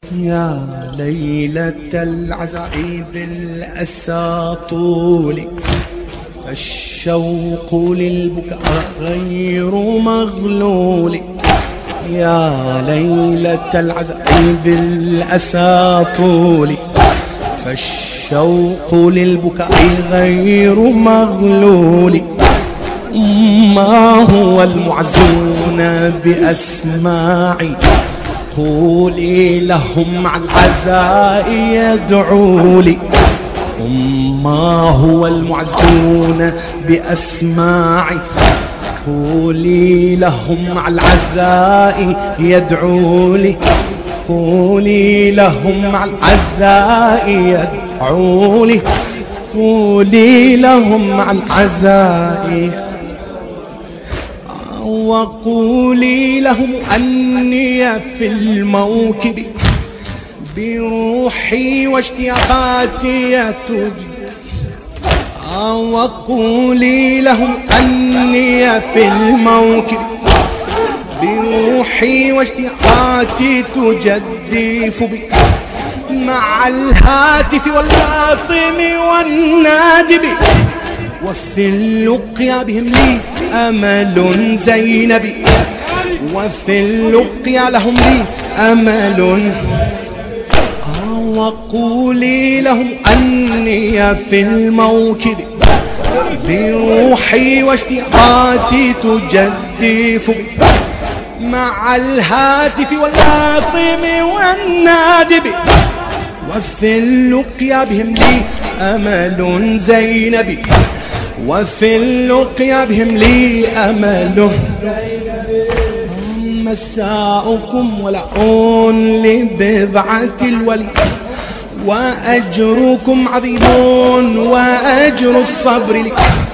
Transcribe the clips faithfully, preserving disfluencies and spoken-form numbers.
يا ليلة العزاء بالأسى طولي، فالشوق للبكاء غير مغلول. يا ليلة العزاء بالأسى طولي، فالشوق للبكاء غير مغلول. ما هو المعزون بأسماعي، قولي لهم مع العزاء يدعوا لي. ما هو المعزون بأسماعي، قولي لهم مع العزاء يدعوا لي. قولي لهم مع العزاء يدعوا لي. قولي لهم مع العزاء، وقولي لهم أني في الموكب بروحي واشتياقاتي تجد. وقولي لهم أني في الموكب بروحي واشتياقاتي تجدف بي، مع الهاتف واللاطم والنادب. وفي اللقيا بهم لي أمل زينبي، وفي اللقيا لهم لي أمل. وقولي لهم أني في الموكب بروحي واشتياقاتي تجدف، مع الهاتف واللاطم والنادب. وفي اللقيا بهم لي أمل زينبي، وفي اللقيا بهم لي أمل. مساؤكم ولعون لبضعة الولي، وأجركم عظيم وأجر الصبر لي.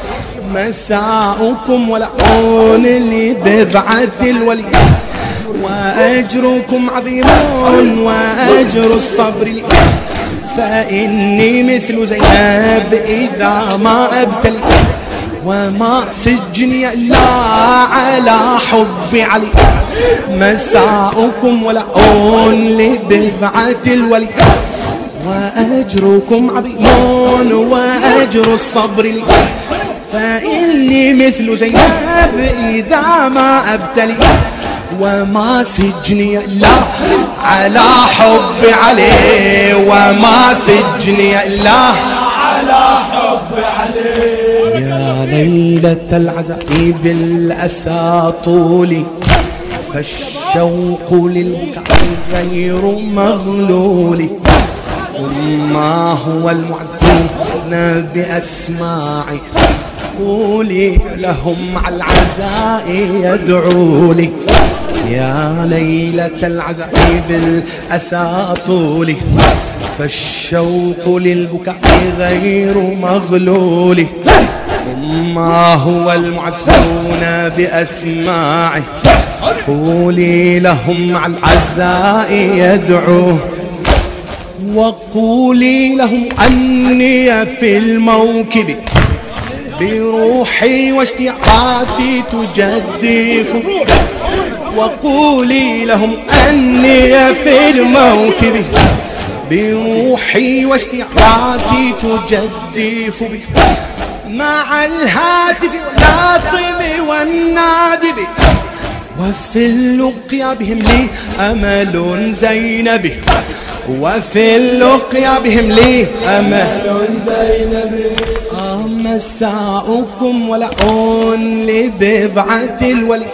مساؤكم ولعون لبضعة الولي، وأجركم عظيم وأجر الصبر لي. فإني مثل زينب إذا ما أبتلي، وما سجني إلا على حب علي. مساؤكم ولعون لبضعة الولي، وأجركم عظيم وأجر الصبر لي. فإني مثل زينب إذا ما أبتلي، وما سجني إلا على حب علي. وما سجني إلا على حب علي. يا ليلة العزاء بالأسى طولي، فالشوق للبكاء غير مغلول. ما هو المعزون بأسماعي، قولي لهم مع العزاء يدعوا لي. يا ليلة العزاء بالأسى طولي، فالشوق للبكاء غير مغلول. ما هو المعزون بأسماعي، قولي لهم مع العزاء يدعوا. وقولي لهم أني في الموكب بروحي واشتياقاتي تجدف. وقولي لهم أني في الموكب بروحي واشتياقاتي تجدف بي، مع الهاتف واللاطم والنادب. وفي اللقيا بهم لي أمل زينب، وفي اللقيا بهم لي أمل زينب. مساؤكم ولعون لبضعة الولي،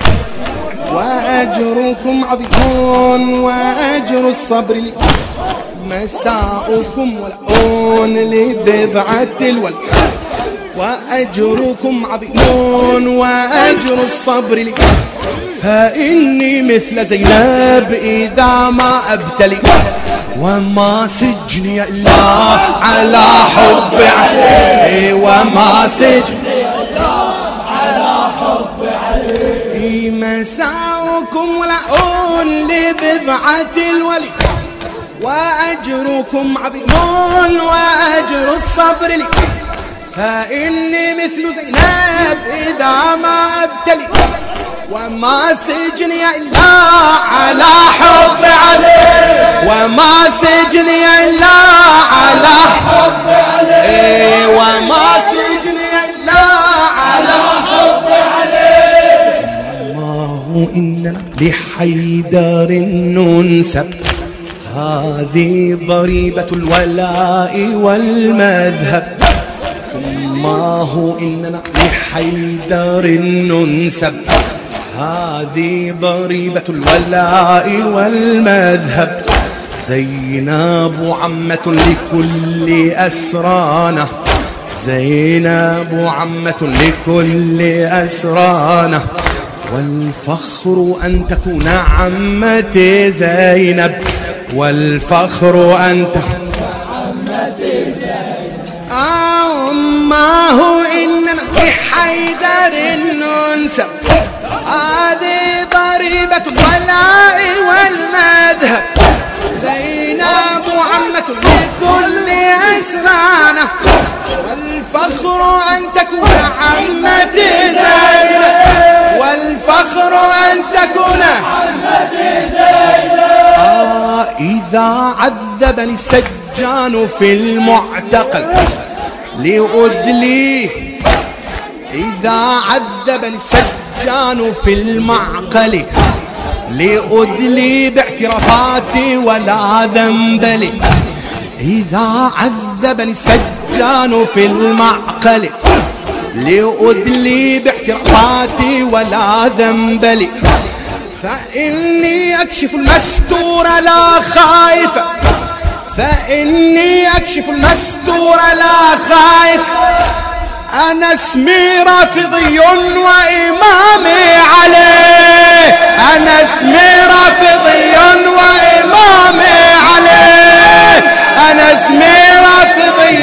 وأجركم عظيم وأجر الصبر لي. مساؤكم ولعون لبضعة الولي، وأجركم عظيم وأجر الصبر لي. فإني مثل زينب إذا ما أبتلي، وما سجني إلا على حب علي. وما سجني إلا على حب علي. مساؤكم ولعون لبضعة الولي، وأجركم عظيم وأجر الصبر لي. فإني مثل زينب إذا ما أبتلي، وما سجني إلا على حب علي، وما سجني إلا على حب علي، وما سجني إلا على حب علي. ما هو إننا لحيدر ننسب، هذه ضريبة الولاء والمذهب. ما هو إننا لحيدر ننسب، هذه ضريبة الولاء والمذهب. زينب عمة لكل أسرانا، زينب عمة لكل أسرانا، والفخر أن تكون عمتي زينب، والفخر أن تكون عمتي زينب. آه ما هو إننا لحيدر ننسب، هذه ضريبة الولاء والمذهب. زينب عمة لكل أسرانا، والفخر أن تكون عمتي زينب، والفخر أن تكون عمتي زينب. آه إذا عذبني السجان في المعتقل لأدليه، إذا عذبني السجان في المعقل لأدلي باعترافاتي ولا ذنب لي. إذا عذبني السجان في المعقل لأدلي باعترافاتي ولا ذنب لي. فإني أكشف المستور لا خائفة، فإني أكشف المستور لا خائف. أنا اسمي رافضي وإمامي عليه، أنا اسمي رافضي وإمامي عليه، أنا اسمي رافضي.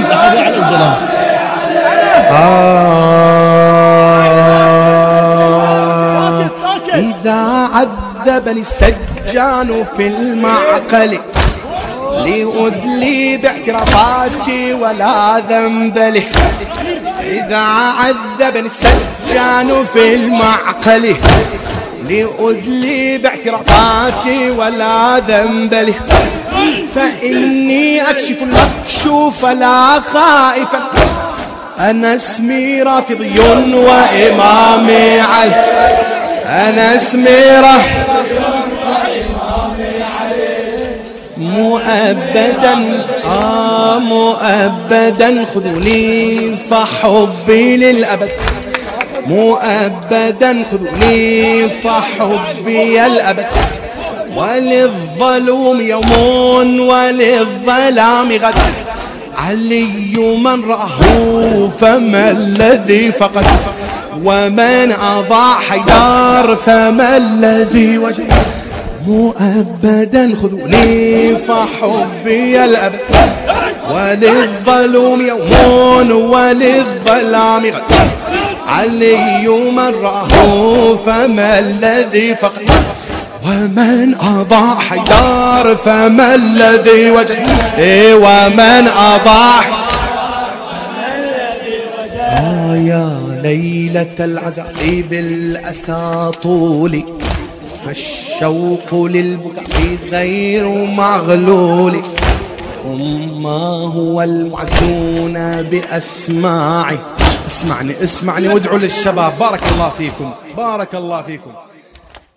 آه إذا عذبني السجان في المعقل لأدلي باعترافاتي ولا ذنب له. إذا عذبني السجان في المعقل لأدلي باعترافاتي ولا ذنب له. فإني أكشف المكشوف لا خائفا. أنا اسمي رافضي وإمامي علي، أنا اسمي رافضي وإمامي علي. مؤبدا آه مؤبدا خذوني فحبي للأبد، مؤبدا خذوني فحبي الأبد. وللظلوم يوم وللظلام غد، علي من رآه فما الذي فقد، ومن أضاع حيدر فما الذي وجد. مؤبدا خذوني فحبي الأبد، وللظلوم يوم وللظلام غد، علي من رآه فما الذي فقد، ومن أضاع حيدر فما الذي وجد. إيه ومن أضاع آه يا ليلة العزاء بالأسى طولي، فالشوق للبكاء غير معغلول. أماه والمعزون بأسماعي. اسمعني اسمعني وادعوا للشباب. بارك الله فيكم، بارك الله فيكم.